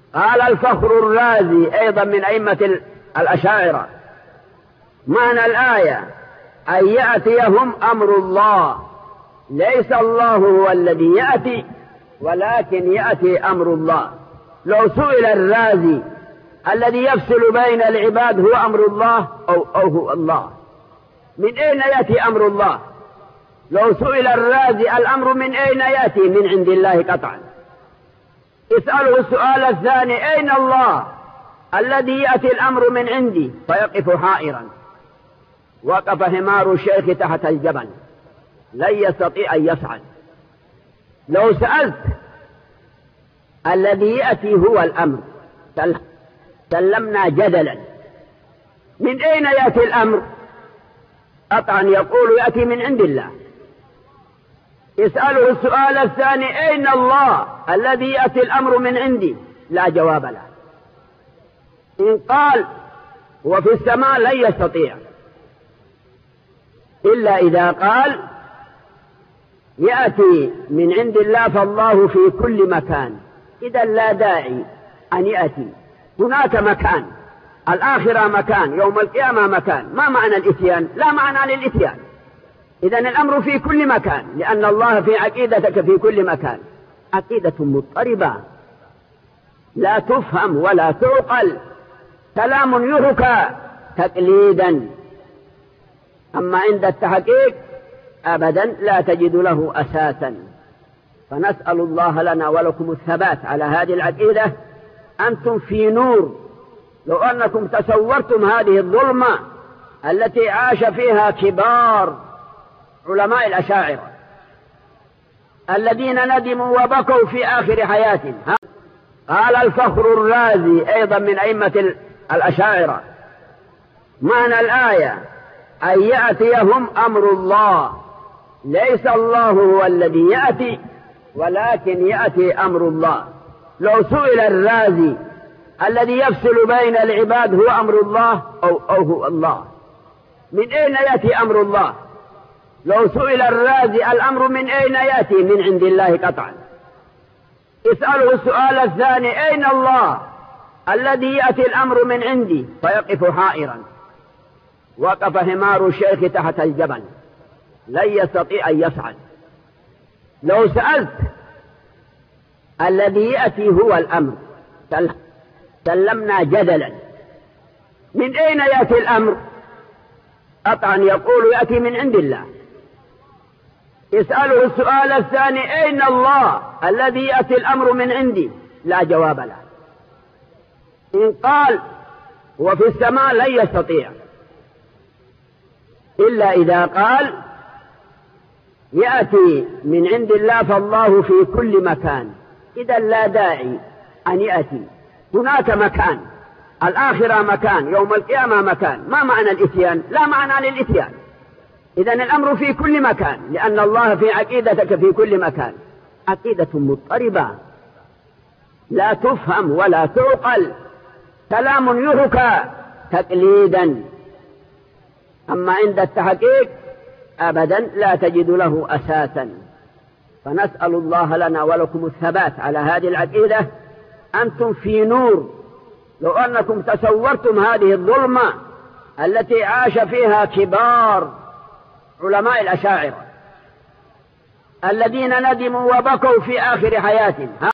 قال الفخر الرازي أيضا من أئمة الأشاعرة: معنى الآية أن يأتيهم أمر الله، ليس الله هو الذي يأتي ولكن يأتي أمر الله. لو سئل الرازي الذي يفصل بين العباد هو أمر الله أو هو الله، من أين يأتي أمر الله؟ لو سئل الرازي الأمر من أين يأتي؟ من عند الله قطعا. اسأله السؤال الثاني: أين الله الذي يأتي الأمر من عندي؟ فيقف حائرا. وقف حمار الشيخ تحت الجبل لن يستطيع أن يصعد. لو سألت الذي يأتي هو الأمر سلمنا جدلا، من أين يأتي الأمر؟ قطعا يقول يأتي من عند الله. اسأله السؤال الثاني: أين الله الذي يأتي الأمر من عندي؟ لا جواب له. إن قال هو في السماء لن يستطيع، إلا إذا قال يأتي من عند الله فالله في كل مكان، إذا لا داعي أن يأتي. هناك مكان، الآخرة مكان، يوم القيامة مكان. ما معنى الإتيان؟ لا معنى للإتيان. إذن الأمر في كل مكان، لأن الله في عقيدتك في كل مكان. عقيدة مضطربة لا تفهم ولا تعقل، كلام يحكى تقليدا، أما عند التحقيق أبدا لا تجد له أساسا. فنسأل الله لنا ولكم الثبات على هذه العقيدة. أنتم في نور. لو أنكم تصورتم هذه الظلمة التي عاش فيها كبار علماء الأشاعرة الذين ندموا وبكوا في آخر حياتهم. قال الفخر الرازي أيضا من أئمة الأشاعرة: معنى الآية أن يأتيهم أمر الله، ليس الله هو الذي يأتي ولكن يأتي أمر الله. لو سئل الرازي الذي يفصل بين العباد هو أمر الله أو هو الله، من أين يأتي أمر الله؟ لو سئل الرازي الأمر من أين يأتي؟ من عند الله قطعا. اسأله السؤال الثاني: أين الله الذي يأتي الأمر من عندي؟ فيقف حائرا. وقف حمار الشيخ تحت الجبل لن يستطيع أن يصعد. لو سألت الذي يأتي هو الأمر سلمنا جدلا، من أين يأتي الأمر؟ قطعا يقول يأتي من عند الله. اسأله السؤال الثاني: أين الله الذي يأتي الأمر من عندي؟ لا جواب له. إن قال هو في السماء لن يستطيع، إلا إذا قال يأتي من عند الله فالله في كل مكان، إذا لا داعي أن يأتي. هناك مكان، الآخرة مكان، يوم القيامة مكان. ما معنى الإتيان؟ لا معنى للإتيان. إذن الأمر في كل مكان، لأن الله في عقيدتك في كل مكان. عقيدة مضطربة لا تفهم ولا تعقل، كلام يحكى تقليدا، أما عند التحقيق أبدا لا تجد له أساسا. فنسأل الله لنا ولكم الثبات على هذه العقيدة. أنتم في نور. لو أنكم تصورتم هذه الظلمة التي عاش فيها كبار علماء الأشاعرة الذين ندموا وبكوا في آخر حياتهم.